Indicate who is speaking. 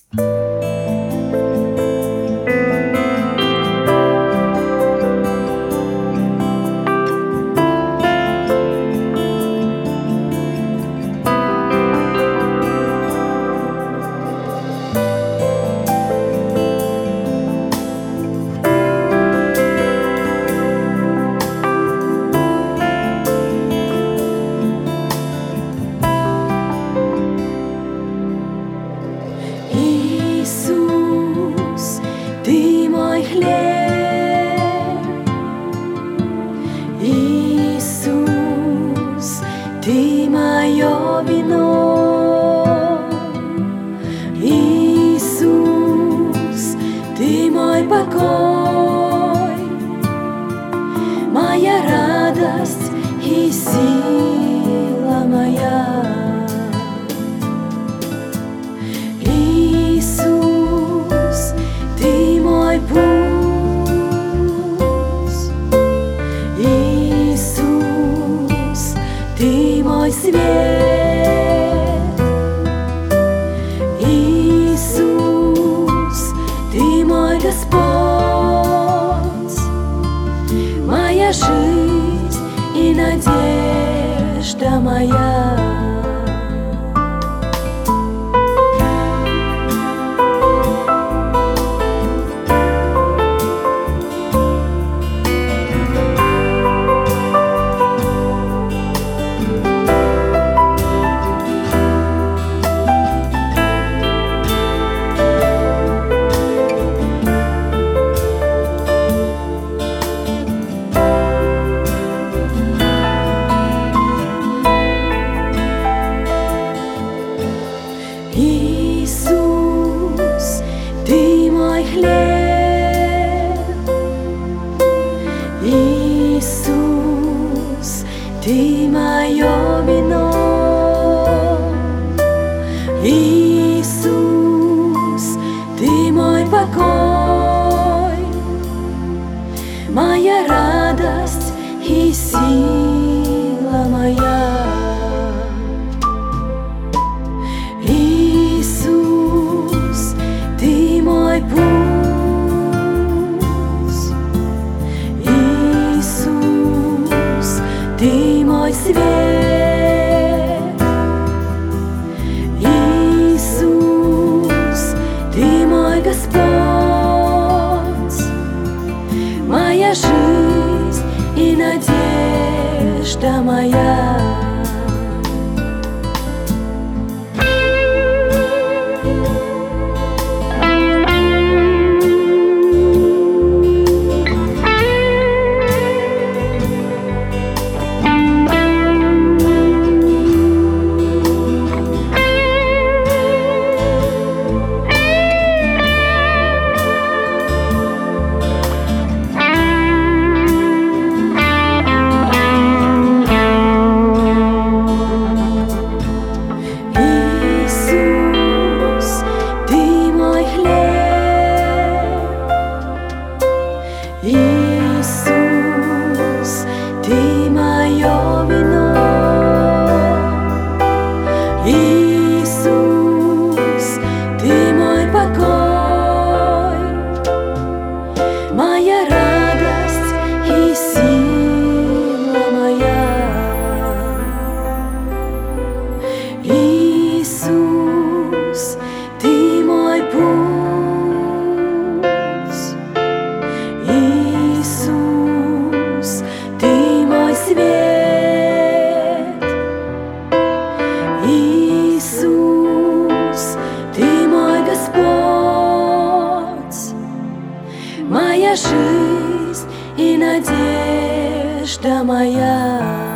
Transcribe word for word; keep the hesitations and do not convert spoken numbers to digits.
Speaker 1: Иисус, Ты мой хлеб. Иисус, Ты мое вино. Иисус, Ты мой покой, моя радость и сила моя. Иисус, Ты мой путь. Иисус, Ты мой свет. Иисус, Ты мой Господь, моя жизнь и надежда моя. Иисус, Ты мой хлеб. Иисус, Ты мое вино. Иисус, Ты мой покой, моя радость и сила моя. Иисус, Ты мой путь. Иисус, Ты мой свет. Иисус, Ты мой Господь, моя жизнь и надежда моя. Иисус, Ты мое вино. Иисус, Ты мой покой, моя радость и сила моя. Иисус, Ты мой путь. Иисус, Ты мой свет. Иисус, Ты мой Господь, моя жизнь и надежда моя.